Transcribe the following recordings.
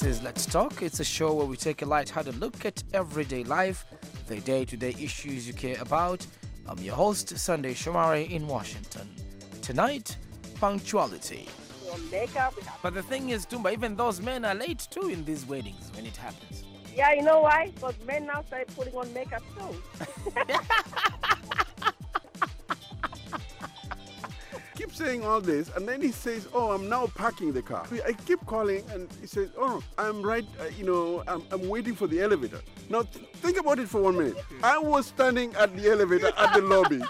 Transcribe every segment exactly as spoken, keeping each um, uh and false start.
This is Let's Talk. It's a show where we take a light-hearted look at everyday life, the day-to-day issues you care about. I'm your host, Sunday Shomari in Washington. Tonight, punctuality. Makeup. But the thing is, Tumba, even those men are late too in these weddings when it happens. Yeah, you know why? Because men now start putting on makeup too. Keep saying all this, and then he says, "Oh, I'm now parking the car." I keep calling, and he says, "Oh, I'm right. Uh, you know, I'm, I'm waiting for the elevator." Now, th- think about it for one minute. I was standing at the elevator at the lobby.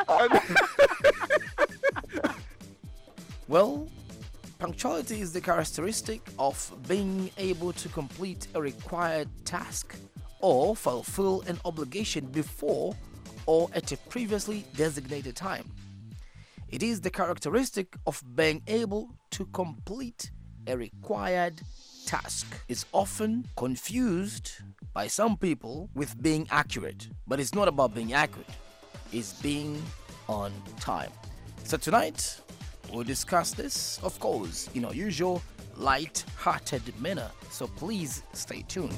And Well, punctuality is the characteristic of being able to complete a required task or fulfill an obligation before or at a previously designated time. It is the characteristic of being able to complete a required task. It's often confused by some people with being accurate, but it's not about being accurate. It's being on time. So tonight, we'll discuss this, of course, in our usual light-hearted manner. So please stay tuned.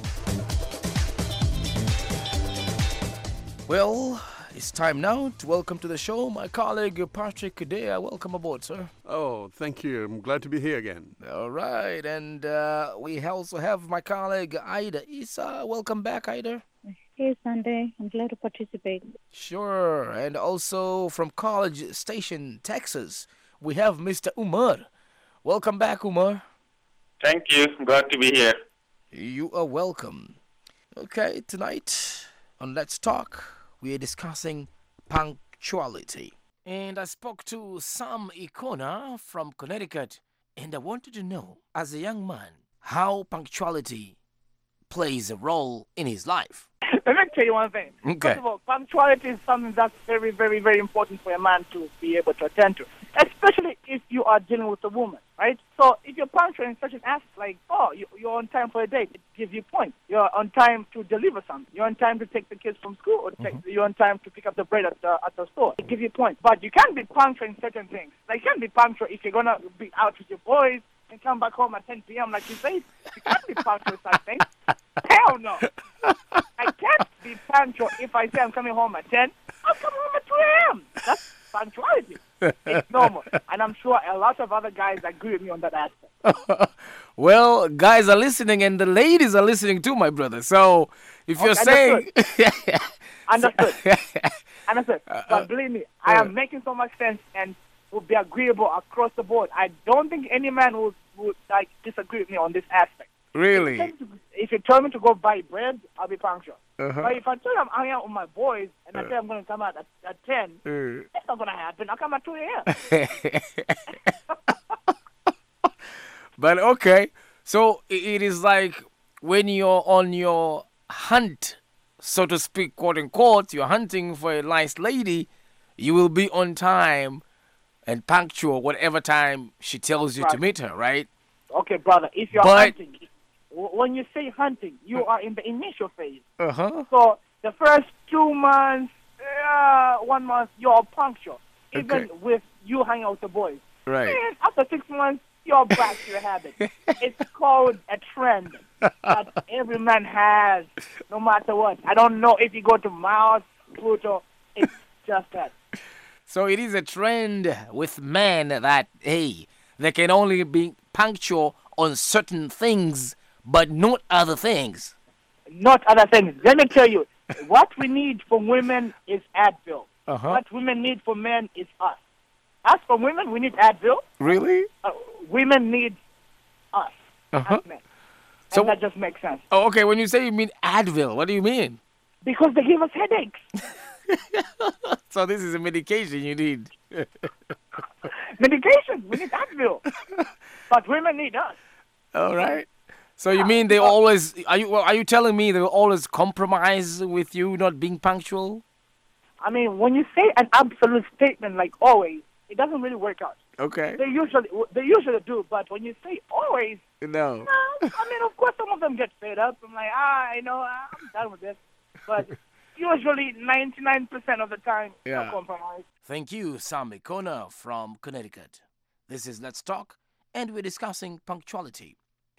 Well, it's time now to welcome to the show my colleague Patrick Kadea. Welcome aboard, sir. oh, thank you. I'm glad to be here again. All right, and uh, we also have my colleague Ida Isa. Welcome back, Ida. Hey, Sunday. I'm glad to participate. Sure, and also from College Station, Texas, we have Mister Umar. Welcome back, Umar. Thank you. Glad to be here. You are welcome. Okay, tonight on Let's Talk, we are discussing punctuality. And I spoke to Sam Ikona from Connecticut, and I wanted to know, as a young man, how punctuality plays a role in his life. Let me tell you one thing. Okay. First of all, punctuality is something that's very, very, very important for a man to be able to attend to, especially if you are dealing with a woman, right? So if you're punctual in such an aspect, like, oh, you- you're on time for a date, it gives you points. You're on time to deliver something. You're on time to take the kids from school, or take, you're on time to pick up the bread at the, at the store. It gives you points. But you can't be punctual in certain things. Like, you can't be punctual if you're going to be out with your boys and come back home at ten p.m. like you say. You can't be punctual with such things. Hell no. I can't be punctual if I say I'm coming home at ten. I'll come home at two a.m. That's punctuality. It's normal. And I'm sure a lot of other guys agree with me on that aspect. Well, guys are listening, and the ladies are listening too, my brother. So if you're Okay, saying... Understood. Understood. But believe me, I am making so much sense and will be agreeable across the board. I don't think any man would, would like disagree with me on this aspect. Really? If you tell me to go buy bread, I'll be punctual. Uh-huh. But if I tell you I'm hanging out with my boys and I say I'm going to come out at, at ten, Uh. it's not going to happen. I'll come at two a.m. But okay, so i- it is like when you're on your hunt, so to speak, quote unquote, you're hunting for a nice lady, you will be on time and punctual whatever time she tells you to Right. meet her, right? Okay, brother, if you're But- hunting, w- when you say hunting, you are in the initial phase. Uh huh. So the first two months, uh, one month, you're punctual, even Okay. with you hanging out with the boys. Right. And after six months, you're back to your habit. It's called a trend that every man has, no matter what. I don't know if you go to Mars, Pluto, it's just that. So it is a trend with men that, hey, they can only be punctual on certain things, but not other things. Not other things. Let me tell you, what we need from women is Advil. Uh-huh. What women need from men is us. Us from women, we need Advil. Really? Uh, women need us Uh-huh. as men. And So- that just makes sense. Oh, okay. When you say you mean Advil, what do you mean? Because they give us headaches. So this is a medication you need. Medication, we need Advil. But women need us. All right. So you mean they always are you are you telling me they will always compromise with you not being punctual? I mean, when you say an absolute statement like always, it doesn't really work out. Okay. They usually they usually do, but when you say always, No. no, I mean, of course, some of them get fed up. I'm like, ah, I know, I'm done with this. But usually, ninety-nine percent of the time, Yeah. no compromise. Thank you, Sam Ikona from Connecticut. This is Let's Talk, and we're discussing punctuality.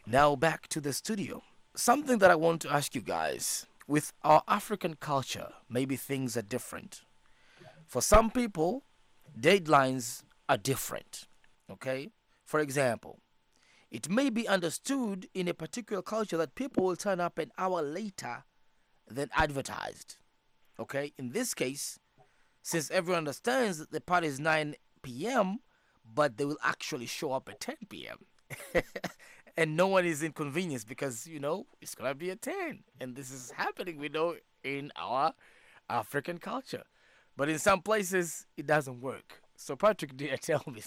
Now back to the studio. Something that I want to ask you guys. With our African culture, maybe things are different. For some people, deadlines are different. Okay? For example, it may be understood in a particular culture that people will turn up an hour later than advertised. Okay? In this case, since everyone understands that the party is nine p.m., but they will actually show up at ten p.m. and no one is inconvenienced because, you know, it's going to be at ten. And this is happening, we know, in our African culture. But in some places, it doesn't work. So, Patrick, dear, tell me.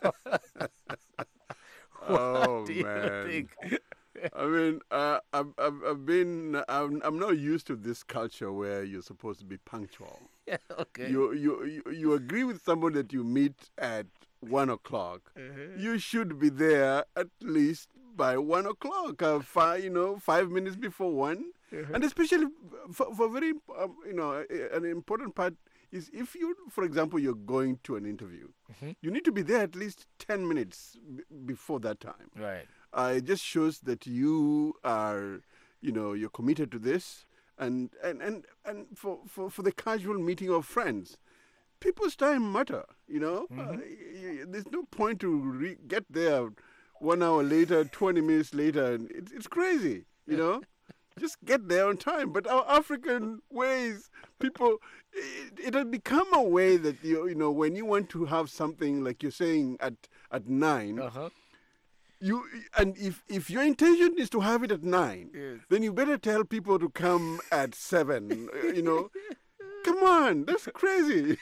Oh, do you man. think? I mean, uh, I've, I've, I've been, I'm, I'm not used to this culture where you're supposed to be punctual. Yeah, okay. You, you, you, you agree with someone that you meet at one o'clock. Mhm. You should be there at least by one o'clock, uh, five, you know, five minutes before one. Mhm. And especially for, for very, um, you know, a- an important part is if you, for example, you're going to an interview, Mhm. you need to be there at least ten minutes b- before that time. Right. Uh, it just shows that you are, you know, you're committed to this. And and, and, and for, for, for the casual meeting of friends, people's time matter, you know. Uh, y- y- there's no point to re- get there one hour later, twenty minutes later, and it's, it's crazy, you know. Just get there on time. But our African ways, people, it, it has become a way that, you, you know, when you want to have something, like you're saying, at, at nine, Uh-huh. you and if, if your intention is to have it at nine, Yes. then you better tell people to come at seven, uh, you know. Come on, that's crazy.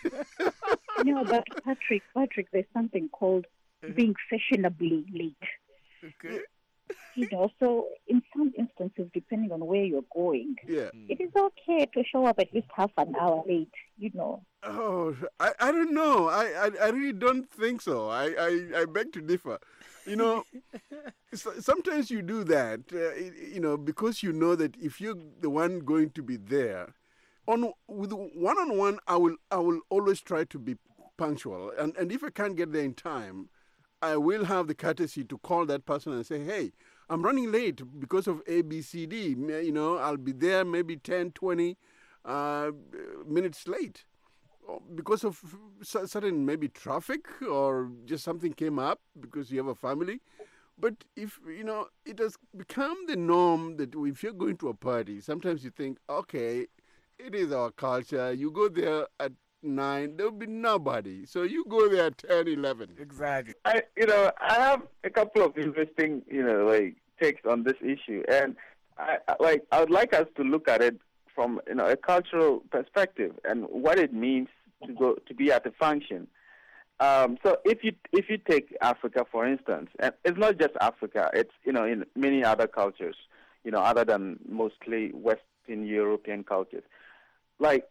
No, but Patrick, Patrick, there's something called being fashionably late. Okay. You know, so in some instances, depending on where you're going, Yeah. it is okay to show up at least half an hour late, you know. Oh, I, I don't know. I, I, I really don't think so. I, I, I beg to differ. You know, so- sometimes you do that, uh, y- you know, because you know that if you're the one going to be there, on with one-on-one, I will I will always try to be punctual. And, and if I can't get there in time, I will have the courtesy to call that person and say, hey, I'm running late because of A, B, C, D. May- You know, I'll be there maybe ten, twenty uh, minutes late or because of cer- certain maybe traffic or just something came up because you have a family. But if, you know, it has become the norm that if you're going to a party, sometimes you think, okay, it is our culture. You go there at nine, there'll be nobody. So you go there at ten, eleven. Exactly. I, you know, I have a couple of interesting, you know, like takes on this issue, and I, I- like, I would like us to look at it from, you know, a cultural perspective and what it means to go to be at a function. Um, so if you if you take Africa, for instance, and it's not just Africa, it's, you know, in many other cultures, you know, other than mostly Western European cultures, like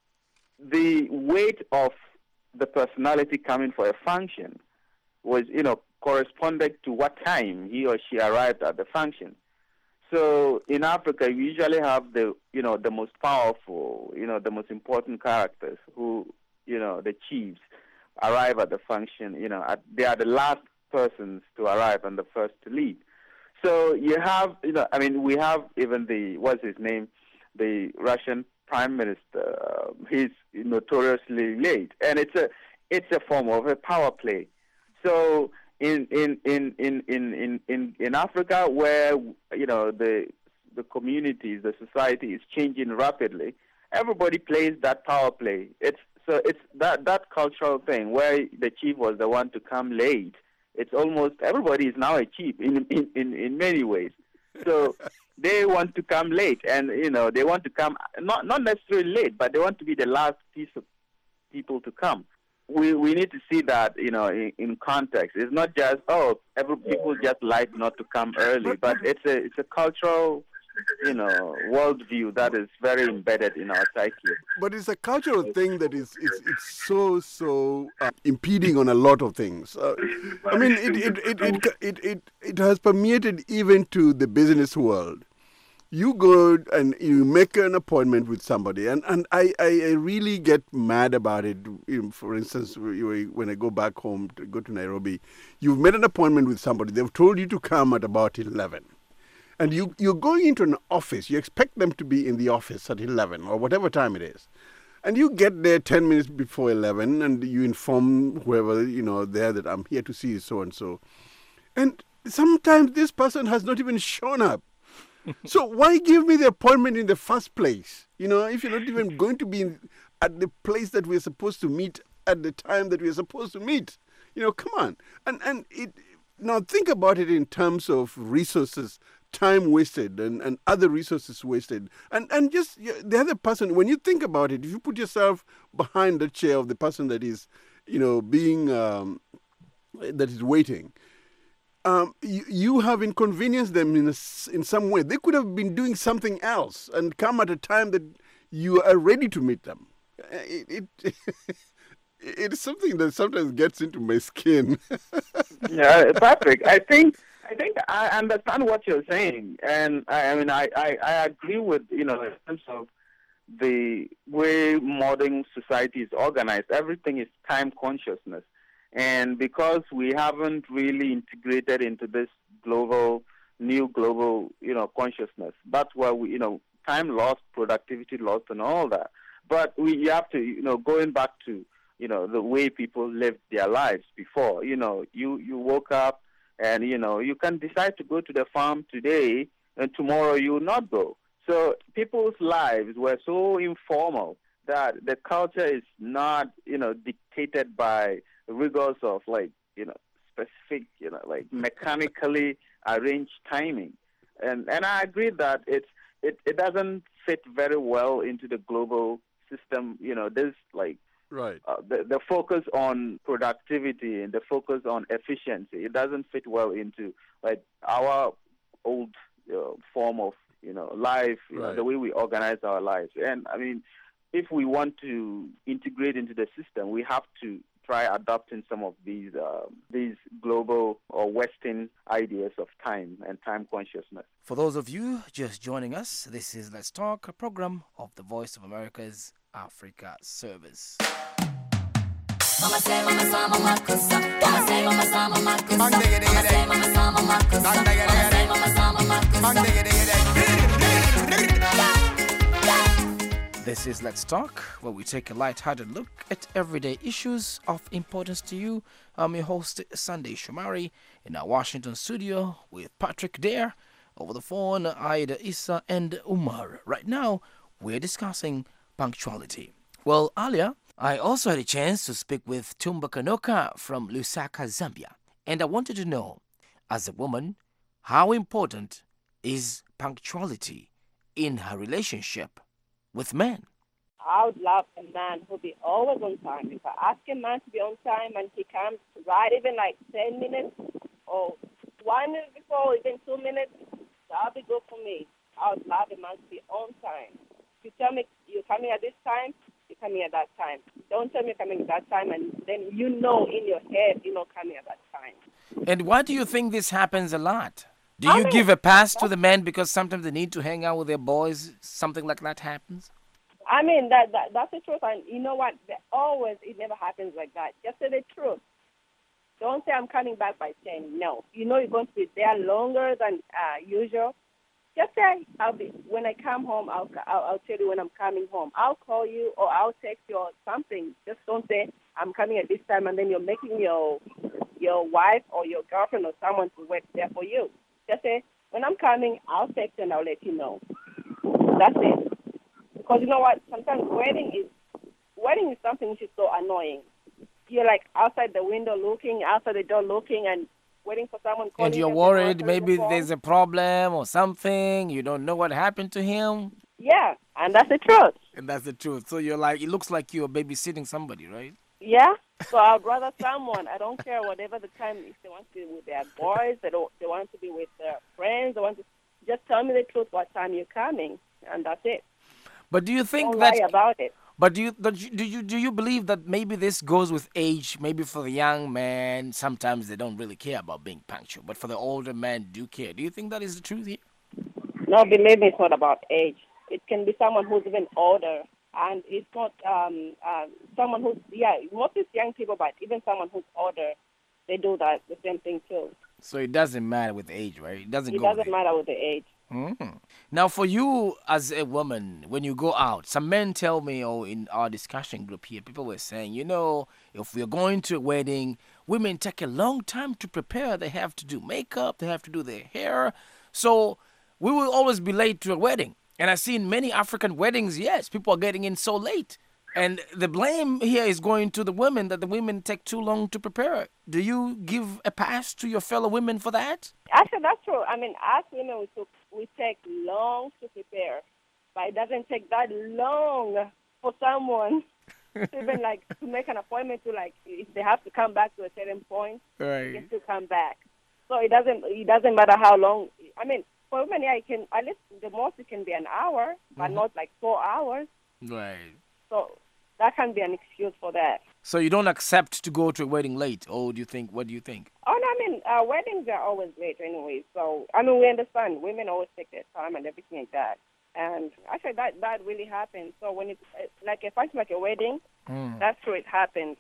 the weight of the personality coming for a function was, you know, corresponded to what time he or she arrived at the function. So in Africa, you usually have the, you know, the most powerful, you know, the most important characters who, you know, the chiefs arrive at the function, you know, at, they are the last persons to arrive and the first to leave. So you have, you know, I mean, we have even the, what's his name, the Russian prime minister. Uh, he's notoriously late, and it's a, it's a form of a power play. So in in in in in in in, in Africa, where, you know, the the communities, the society is changing rapidly, everybody plays that power play. It's so it's that that cultural thing where the chief was the one to come late. It's almost everybody is now a chief in in, in, in many ways. So they want to come late, and, you know, they want to come not not necessarily late, but they want to be the last piece of people to come. We we need to see that, you know, in, in context. It's not just, oh, every people just like not to come early, but it's a it's a cultural, you know, worldview that is very embedded in our psyche. But it's a cultural thing that is it's, it's so so uh, impeding on a lot of things. Uh, I mean, it it it, it it it it has permeated even to the business world. You go and you make an appointment with somebody, and, and I, I, I really get mad about it. You know, for instance, when I go back home to go to Nairobi, you've made an appointment with somebody. They've told you to come at about eleven. And you, you're going into an office. You expect them to be in the office at eleven or whatever time it is. And you get there ten minutes before eleven and you inform whoever, you know, there that I'm here to see so-and-so. And sometimes this person has not even shown up. So why give me the appointment in the first place? You know, if you're not even going to be in, at the place that we're supposed to meet at the time that we're supposed to meet. You know, come on. And and it now think about it in terms of resources, time wasted and, and other resources wasted. And and just the other person, when you think about it, if you put yourself behind the chair of the person that is, you know, being, um, that is waiting, Um, you, you have inconvenienced them in a, in some way. They could have been doing something else and come at a time that you are ready to meet them. It it, it is something that sometimes gets into my skin. Yeah, Patrick, I think I think I understand what you're saying, and I, I mean I, I, I agree with, you know, in terms of the way modern society is organized. Everything is time consciousness. And because we haven't really integrated into this global, new global, you know, consciousness, that's why we, you know, time lost, productivity lost, and all that. But we you have to, you know, going back to, you know, the way people lived their lives before. You know, you, you woke up and, you know, you can decide to go to the farm today and tomorrow you will not go. So people's lives were so informal that the culture is not, you know, dictated by rigors of, like, you know, specific, you know, like mechanically arranged timing. And and I agree that it's it, it doesn't fit very well into the global system. You know, there's like right uh, the the focus on productivity and the focus on efficiency. It doesn't fit well into like our old you know, form of, you know, life, you right. know, the way we organize our lives. And I mean, if we want to integrate into the system, we have to try adopting some of these um, these global or Western ideas of time and time consciousness. For those of you just joining us, this is Let's Talk, a program of the Voice of America's Africa Service. This is Let's Talk, where we take a light-hearted look at everyday issues of importance to you. I'm your host, Sunday Shomari, in our Washington studio with Patrick Dare. Over the phone, Aida Issa and Umar. Right now, we're discussing punctuality. Well, earlier, I also had a chance to speak with Tumba Kanoka from Lusaka, Zambia. And I wanted to know, as a woman, how important is punctuality in her relationship with men? I would love a man who'll be always on time. If I ask a man to be on time and he comes right even like ten minutes or one minute before, even two minutes, that'll be good for me. I would love a man to be on time. If you tell me you're coming at this time, you're coming at that time. Don't tell me you're coming at that time and then you know in your head you're not coming at that time. And why do you think this happens a lot? Do I you mean, give a pass to the men because sometimes they need to hang out with their boys? Something like that happens? I mean, that, that that's the truth. And you know what? They always, it never happens like that. Just say the truth. Don't say I'm coming back by ten. No. You know you're going to be there longer than uh, usual. Just say, I'll be, when I come home, I'll, I'll I'll tell you when I'm coming home. I'll call you or I'll text you or something. Just don't say I'm coming at this time and then you're making your your wife or your girlfriend or someone to wait there for you. Just say, when I'm coming, I'll text and I'll let you know. That's it. Because you know what? Sometimes wedding is wedding is something which is so annoying. You're like outside the window looking, outside the door looking, and waiting for someone calling. And you're worried maybe there's a problem or something. You don't know what happened to him. Yeah, and that's the truth. And that's the truth. So you're like, it looks like you're babysitting somebody, right? Yeah. So I'd rather someone. I don't care whatever the time. If they want to be with their boys, they don't. They want to be with their friends. They want to just tell me the truth. What time you're coming, and that's it. But do you think don't that? lie about it. But do you do you do you believe that maybe this goes with age? Maybe for the young man, sometimes they don't really care about being punctual, but for the older men, do care. Do you think that is the truth here? No, believe me, it's not about age. It can be someone who's even older, and it's not um, uh, someone who's yeah. Most is young people, but even someone who's older, they do that the same thing too. So it doesn't matter with age, right? It doesn't It go with doesn't age. matter with the age. Mm. Now, for you as a woman, when you go out, some men tell me, or in our discussion group here, people were saying, you know, if we're going to a wedding, women take a long time to prepare. They have to do makeup, they have to do their hair. So we will always be late to a wedding. And I've seen many African weddings, yes, people are getting in so late. And the blame here is going to the women, that the women take too long to prepare. Do you give a pass to your fellow women for that? Actually, that's true. I mean, as women, we, took, we take long to prepare, but it doesn't take that long for someone to even like to make an appointment to like if they have to come back to a certain point, Right. they get to come back. So it doesn't it doesn't matter how long. I mean, for women, yeah, it can at least the most it can be an hour, but Mm-hmm. not like four hours. Right. So that can be an excuse for that. So you don't accept to go to a wedding late, or do you think? What do you think? Oh, no, I mean, uh, weddings are always late anyway. So, I mean, we understand. Women always take their time and everything like that. And actually, that, that really happens. So when it's uh, like a function like a wedding, Mm. that's true, it happens.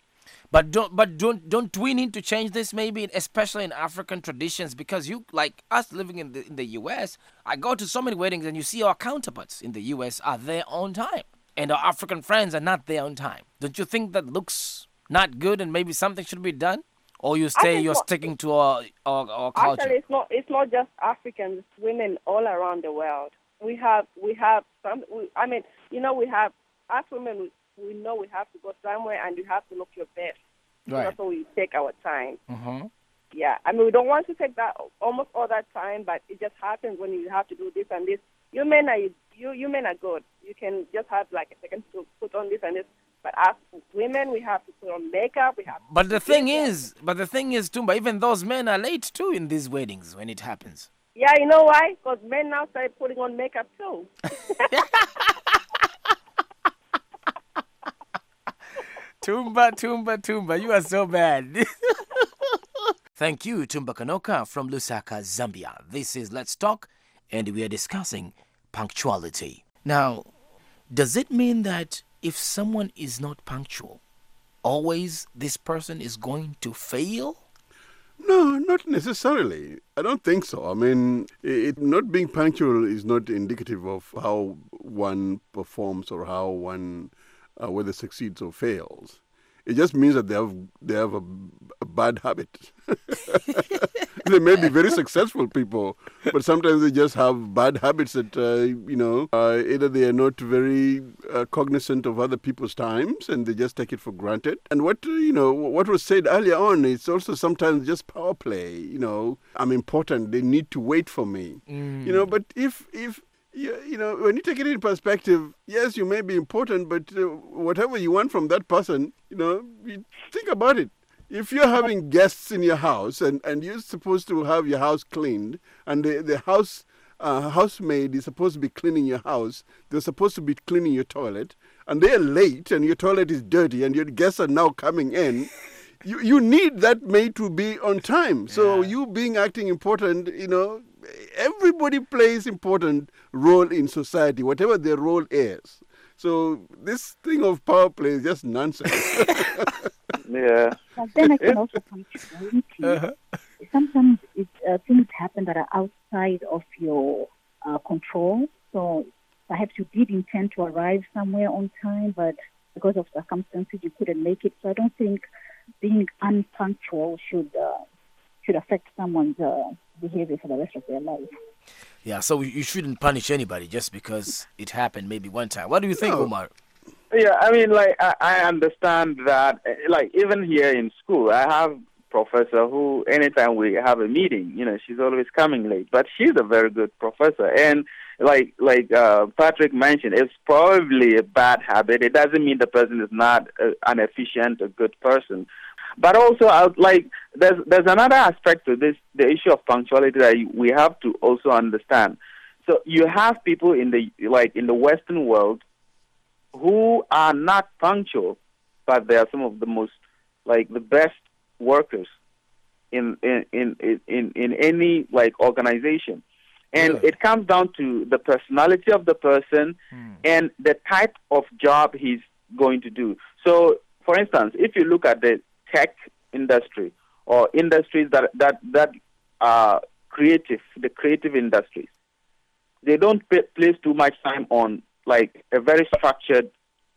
But don't, but don't, don't we need to change this? Maybe, especially in African traditions, because you, like us living in the in the U S, I go to so many weddings, and you see our counterparts in the U S are there on time, and our African friends are not there on time. Don't you think that looks not good, and maybe something should be done? Or you stay, think you're what- sticking to our our, our culture? Actually, it's not it's not just Africans, it's women all around the world. We have we have some. We, I mean, you know, we have as women. We, we know we have to go somewhere, and you have to look your best. Right. That's why we take our time. Mm-hmm. Yeah, I mean, we don't want to take that almost all that time, but it just happens when you have to do this and this. You men are you you men are good. You can just have like a second to put on this and this. But as women, we have to put on makeup. We have. To But the do thing this. is, but the thing is, Tumba, even those men are late too in these weddings when it happens. Yeah, you know why? Because men now start putting on makeup too. Tumba, Tumba, Tumba, you are so bad. Thank you, Tumba Kanoka from Lusaka, Zambia. This is Let's Talk, and we are discussing punctuality. Now, does it mean that if someone is not punctual, always this person is going to fail? No, not necessarily. I don't think so. I mean, it, not being punctual is not indicative of how one performs or how one, uh, whether succeeds or fails. It just means that they have they have a, a bad habit. They may be very successful people, but sometimes they just have bad habits that, uh, you know, uh, either they are not very uh, cognizant of other people's times and they just take it for granted. And what, uh, you know, what was said earlier on, it's also sometimes just power play. You know, I'm important. They need to wait for me. Mm. You know, but if, if, you, you know, when you take it in perspective, yes, you may be important, but uh, whatever you want from that person, you know, you think about it. If you're having guests in your house and, and you're supposed to have your house cleaned and the, the house uh, housemaid is supposed to be cleaning your house, they're supposed to be cleaning your toilet, and they're late and your toilet is dirty and your guests are now coming in, you, you need that maid to be on time. So Yeah. you being acting important, you know, everybody plays important role in society, whatever their role is. So this thing of power play is just nonsense. Yeah. But then I can also punctuality. Uh-huh. Sometimes it, uh, things happen that are outside of your uh, control. So perhaps you did intend to arrive somewhere on time, but because of circumstances you couldn't make it. So I don't think being unpunctual should uh, should affect someone's uh, behavior for the rest of their life. Yeah, so you shouldn't punish anybody just because it happened maybe one time. What do you think, No. Umar? Yeah, I mean, like, I, I understand that, eh, like, even here in school, I have professor who, anytime we have a meeting, you know, she's always coming late. But she's a very good professor. And like like uh, Patrick mentioned, it's probably a bad habit. It doesn't mean the person is not uh, an efficient, a good person. But also, I would like there's there's another aspect to this, the issue of punctuality that we have to also understand. So you have people in the like in the Western world who are not punctual, but they are some of the most like the best workers in in in in, in any like organization. And Really? it comes down to the personality of the person Hmm. and the type of job he's going to do. So, for instance, if you look at the tech industry or industries that that that are creative, the creative industries, they don't pay, place too much time on like a very structured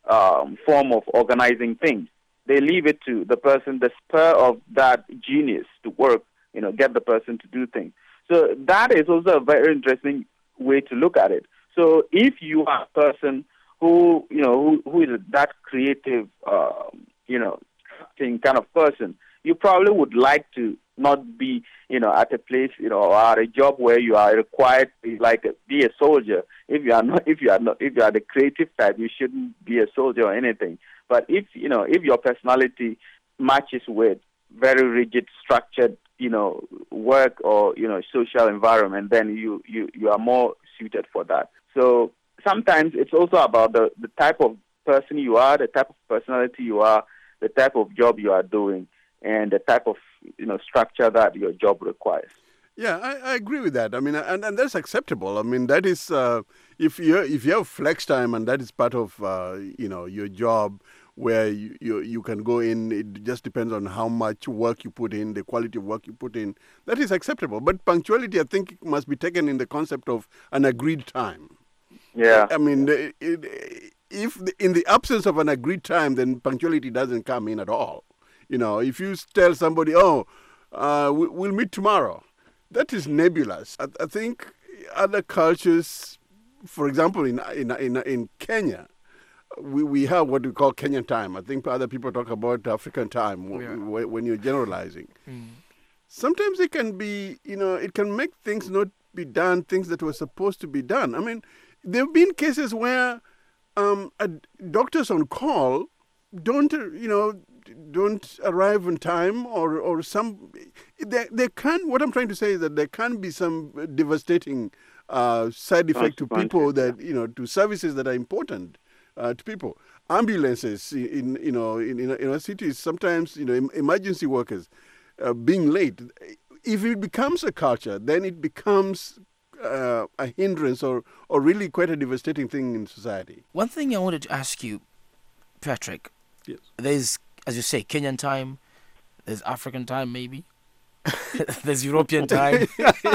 um, form of organizing things. They leave it to the person, the spur of that genius to work, you know, get the person to do things. So that is also a very interesting way to look at it. So if you are a person who, you know, who, who is that creative, um, you know, thing kind of person, you probably would like to not be, you know, at a place, you know, or at a job where you are required to be like a, be a soldier. If you are not, if you are not, if you are the creative type, you shouldn't be a soldier or anything. But if, you know, if your personality matches with very rigid, structured, you know, work or, you know, social environment, then you, you, you are more suited for that. So sometimes it's also about the, the type of person you are, the type of personality you are, the type of job you are doing, and the type of, you know, structure that your job requires. Yeah, I, I agree with that. I mean, and, and that's acceptable. I mean, that is, uh, if you if you have flex time and that is part of, uh, you know, your job where you, you, you can go in, it just depends on how much work you put in, the quality of work you put in, that is acceptable. But punctuality, I think, must be taken in the concept of an agreed time. Yeah. I mean, it, it, if the, in the absence of an agreed time, then punctuality doesn't come in at all. You know, if you tell somebody, oh, uh, we, we'll meet tomorrow, that is nebulous. I, I think other cultures, for example, in in in, in Kenya, we, we have what we call Kenyan time. I think other people talk about African time w- Yeah. w- when you're generalizing. Mm. Sometimes it can be, you know, it can make things not be done, things that were supposed to be done. I mean, there have been cases where um, a, doctors on call don't, uh, you know, don't arrive on time, or, or some, there, there can, what I'm trying to say is that there can be some devastating uh, side effect to people that, you know, to services that are important uh, to people. Ambulances in, you know, in, in, in our cities, sometimes, you know, emergency workers uh, being late. If it becomes a culture, then it becomes uh, a hindrance or, or really quite a devastating thing in society. One thing I wanted to ask you, Patrick, yes. There's, as you say, Kenyan time, there's African time maybe, there's European time.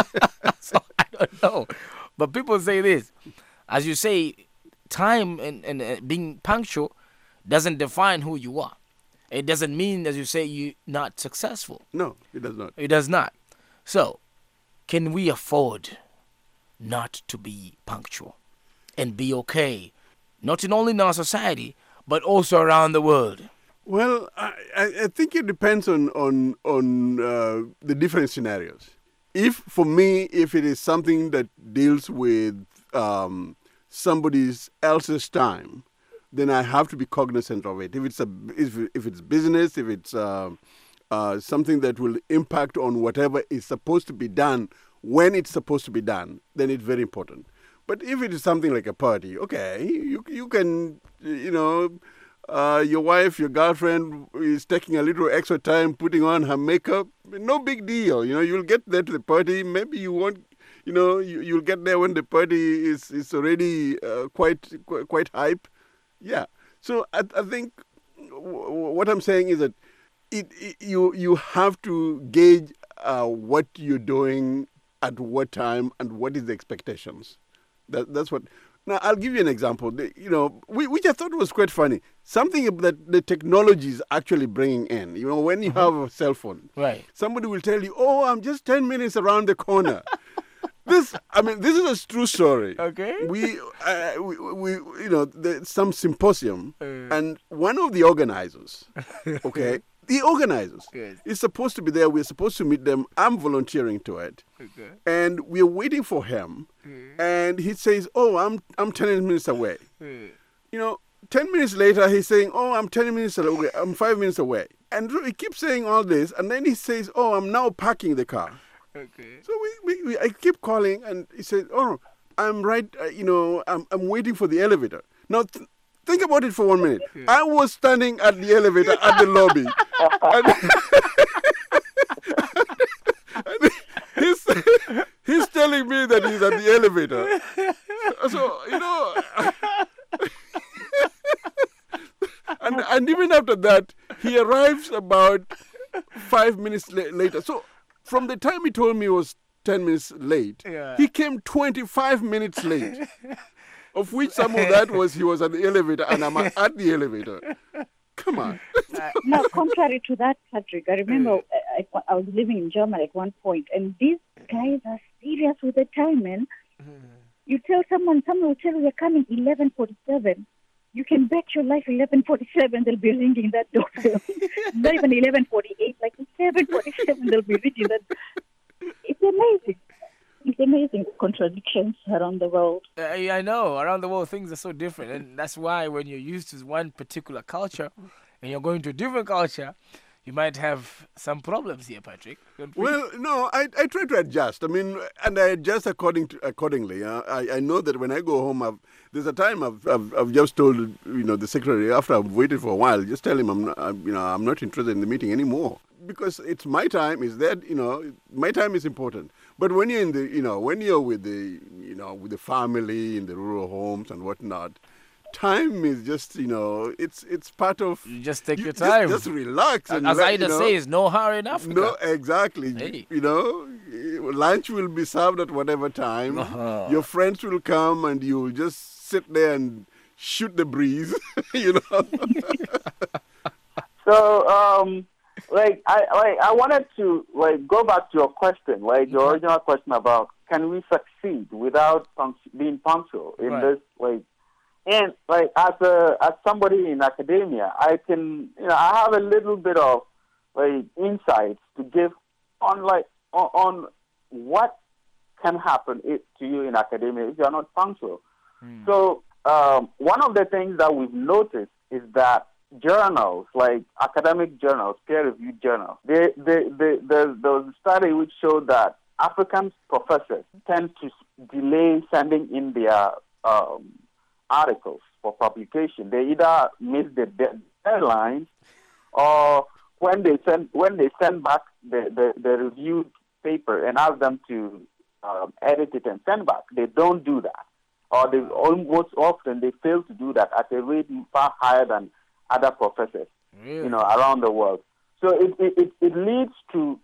So I don't know. But people say this, as you say, time and, and uh, being punctual doesn't define who you are. It doesn't mean, as you say, you're not successful. No, it does not. It does not. So, can we afford not to be punctual and be okay, not in only in our society, but also around the world? Well, I, I think it depends on on on uh, the different scenarios. If, for me, if it is something that deals with um, somebody else's time, then I have to be cognizant of it. If it's a if, if it's business, if it's uh, uh, something that will impact on whatever is supposed to be done when it's supposed to be done, then it's very important. But if it is something like a party, okay, you you can, you know, uh, your wife, your girlfriend is taking a little extra time putting on her makeup, no big deal. You know, you'll get there to the party. Maybe you won't, you know, you, you'll get there when the party is, is already uh, quite, quite quite hype. Yeah. So I, I think w- what I'm saying is that it, it you you have to gauge uh, what you're doing at what time and what is the expectations. That that's what. Now I'll give you an example. The, you know, we, which I thought was quite funny. Something that the technology is actually bringing in. You know, when you uh-huh. have a cell phone, right? Somebody will tell you, "Oh, I'm just ten minutes around the corner." This, I mean, this is a true story. Okay. We, uh, we, we, you know, there's some symposium, uh. and one of the organizers, okay, the organizers yes. is supposed to be there. We're supposed to meet them. I'm volunteering to it, okay. and we're waiting for him. Mm. And he says, "Oh, I'm, I'm ten minutes away." Mm. You know, ten minutes later, he's saying, "Oh, I'm ten minutes away. I'm five minutes away," and he keeps saying all this, and then he says, "Oh, I'm now parking the car." Okay. So we, we, we I keep calling, and he said, "Oh, I'm right. Uh, you know, I'm I'm waiting for the elevator." Now, th- think about it for one minute. Yeah. I was standing at the elevator at the lobby, and, and he's he's telling me that he's at the elevator. So you know, and and even after that, he arrives about twenty-five minutes la- later. So from the time he told me he was ten minutes late, Yeah. he came twenty-five minutes late. Of which some of that was he was at the elevator and I'm at the elevator. Come on. Now, contrary to that, Patrick, I remember I, I, I was living in Germany at one point, and these guys are serious with the timing. You tell someone, someone will tell you they're coming eleven forty-seven. You can bet your life eleven forty-seven they'll be ringing that doorbell. Not even eleven forty-eight, like eleven forty-seven they'll be ringing that. It's amazing. It's amazing contradictions around the world. Uh, yeah, I know. Around the world, things are so different. And that's why when you're used to one particular culture and you're going to a different culture, you might have some problems here, Patrick. Don't we? Well, no, I, I try to adjust. I mean, and I adjust according to, accordingly. Uh, I, I know that when I go home, I've, there's a time I've, I've I've just told you know the secretary after I've waited for a while, just tell him I'm not, I'm, you know I'm not interested in the meeting anymore because it's my time. Is that you know my time is important. But when you're in the you know when you're with the you know with the family in the rural homes and whatnot, time is just, you know, it's it's part of... You just take you your just- time. Just, relax. And As let- Ida you know, says, no hurry in Africa. No, exactly. Hey. You know, lunch will be served at whatever time. Uh-huh. Your friends will come and you'll just sit there and shoot the breeze, you know. So, um, like, I like I wanted to like go back to your question, like your original question about can we succeed without punct- being punctual in Right. this, like, and like as a as somebody in academia, I can you know I have a little bit of like insights to give on like on, on what can happen if, to you in academia if you are not punctual. So um, one of the things that we've noticed is that journals, like academic journals, peer-reviewed journals, they, they, they, there, there was a study which showed that African professors tend to delay sending in their um, articles for publication. They either miss the de- deadlines, or when they send when they send back the, the, the reviewed paper and ask them to um, edit it and send back, they don't do that. Or they almost often they fail to do that at a rate far higher than other professors, Really? you know, around the world. So it, it, it, it leads to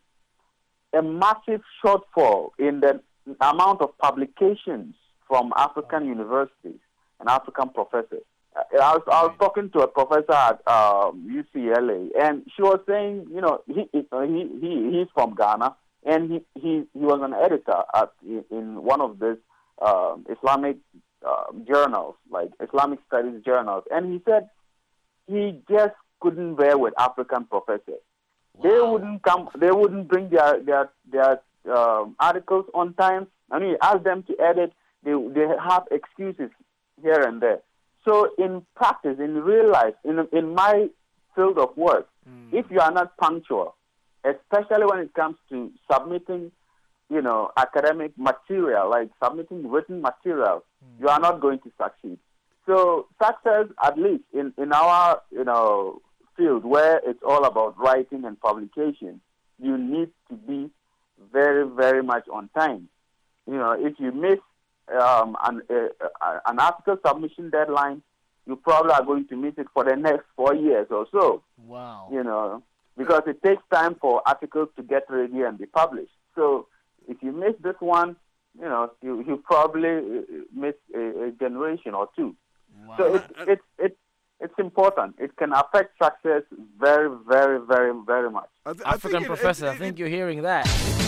a massive shortfall in the amount of publications from African universities and African professors. Uh, I was, I was talking to a professor at um, U C L A, and she was saying, you know, he he he he's from Ghana, and he he, he was an editor at in one of these um, Islamic uh, journals, like Islamic studies journals, and he said he just couldn't bear with African professors. They wouldn't come. They wouldn't bring their their their um, articles on time. I mean, ask them to edit. They they have excuses here and there. So in practice, in real life, in in my field of work, mm. if you are not punctual, especially when it comes to submitting, you know, academic material, like submitting written material, mm. you are not going to succeed. So success, at least in, in our, you know, field where it's all about writing and publication, you need to be very, very much on time. You know, if you miss um, an, uh, an article submission deadline, you probably are going to miss it for the next four years or so. Wow. You know, because it takes time for articles to get ready and be published. So if you miss this one, you know, you, you probably miss a, a generation or two. Wow. So it's it's it's it's important. It can affect success very, very, very, very much. I th- I African think it- professor, it- I think it- you're hearing that.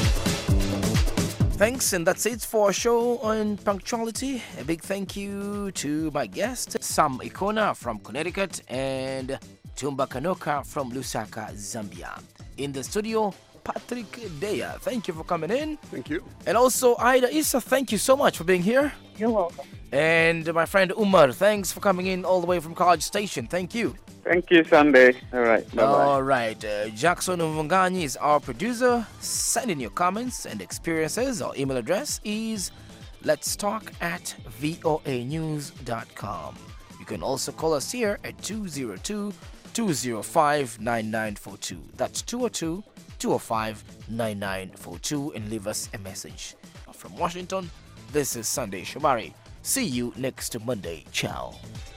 Thanks, and that's it for our show on punctuality. A big thank you to my guest, Sam Ikona from Connecticut and Tumba Kanoka from Lusaka, Zambia. In the studio, Patrick Deya. Thank you for coming in. Thank you. And also, Ida Issa, thank you so much for being here. You're welcome. And my friend Umar, thanks for coming in all the way from College Station. Thank you. Thank you, Sunday. All right. Bye-bye. All right. Uh, Jackson Mvunganyi is our producer. Send in your comments and experiences. Our email address is let's talk at voa news dot com. You can also call us here at two oh two, two oh five, nine nine four two. That's two oh two, two oh five, nine nine four two, and leave us a message. From Washington, this is Sunday Shomari. See you next Monday. Ciao.